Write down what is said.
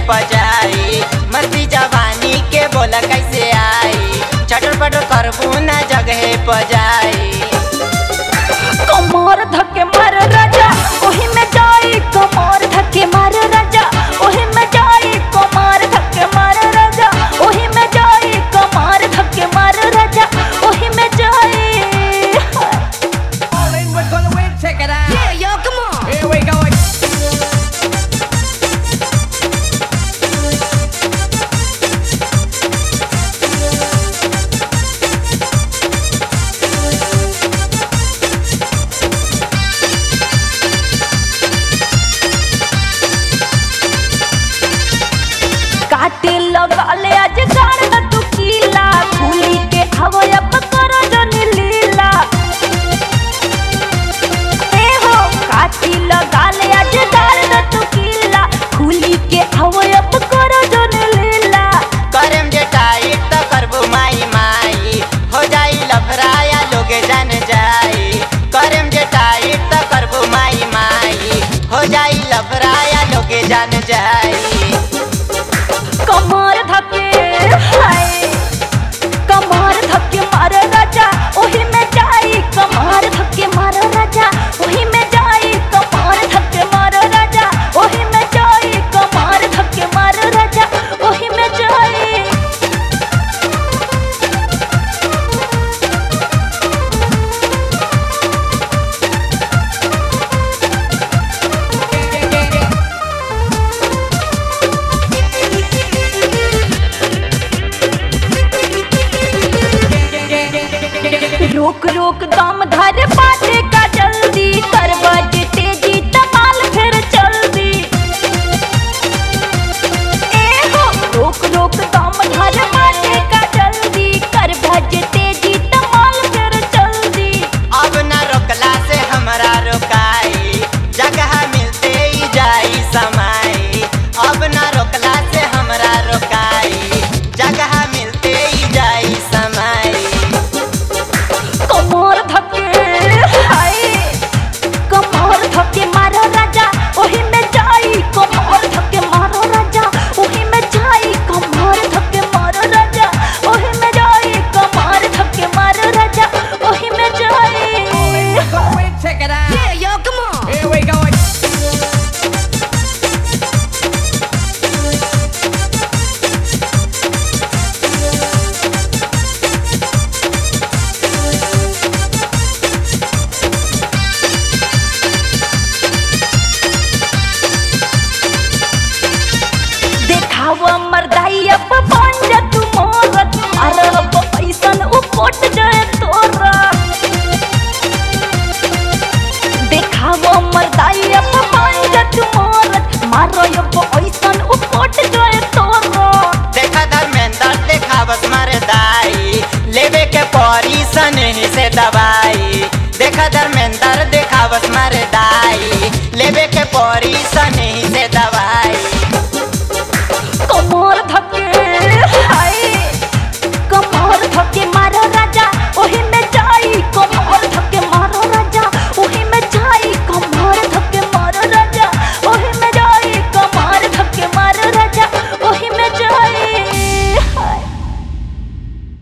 पजाई। मस्ती जवानी के बोला कैसे आई, चटर पटर करबू न जगह पजाई। कमर धक्के मार राजा ओही में जाई, कमर धक्के मार राजा ओही में जाई, कमर धक्के मार राजा ओही में जाई, कमर धक्के मार राजा ओही में जाई। All in, we're gonna win, check it out. Yeah, yo, come on. Here we go. काटे लगा ले आज गाड़ न तू कीला, फूली के हवया पकड़ जनी लीला। ए हो काटे लगा ले आज गाड़ न तू कीला, फूली के हवया पकड़ जनी लीला। करम जे टाइट तो करबू माई माई, हो जाई लफराया लोगे जान जाई। करम जे टाइट तो करबू माई माई, हो जाई लफराया लोगे जान जाई। कमर धक्के हाय, कमर धक्के मार राजा ओही में जाई, कमर धक्के मार राजा ओही में जाई, कमर धक्के मार राजा ओही में जाई, कमर धक्के मार राजा ओही में जाई। रोक रोक दम धर बाटे का जल्दी, कर बज तेजी तमाल फिर जल्दी। ए हो रोक रोक दम धर बाटे का जल्दी, कर बज तेजी तमाल फिर जल्दी। अब न रोकला से हमरा रोकाई, जगह मिलते ही जाई समाई। अब न रोकला से हमरा रोकाई, जगह मिलते ही जाई समाई। कमर धक्के हाय, कमर धक्के मारो राजा ओही में जाई, कमर धक्के मारो राजा ओही में जाई, कमर धक्के मारो राजा ओही में जाई, कमर धक्के मारो राजा ओही में जाई। We're gonna win, check it out. Yeah, yo, come on. Here we go. देखावा मर्दाई अब बन जा तू मोरत, अरे अब ऐसन उपोट जाए तोरा। देखावा मर्दाई अब बन जा तू मोरत, मारो अब ऐसन उपोट जाए तोरा। देखा धर्मेंद्र देखा बस मारे दाई, लेवे के परी सने से दवाई। देखा धर्मेंद्र देखा बस मारे दाई।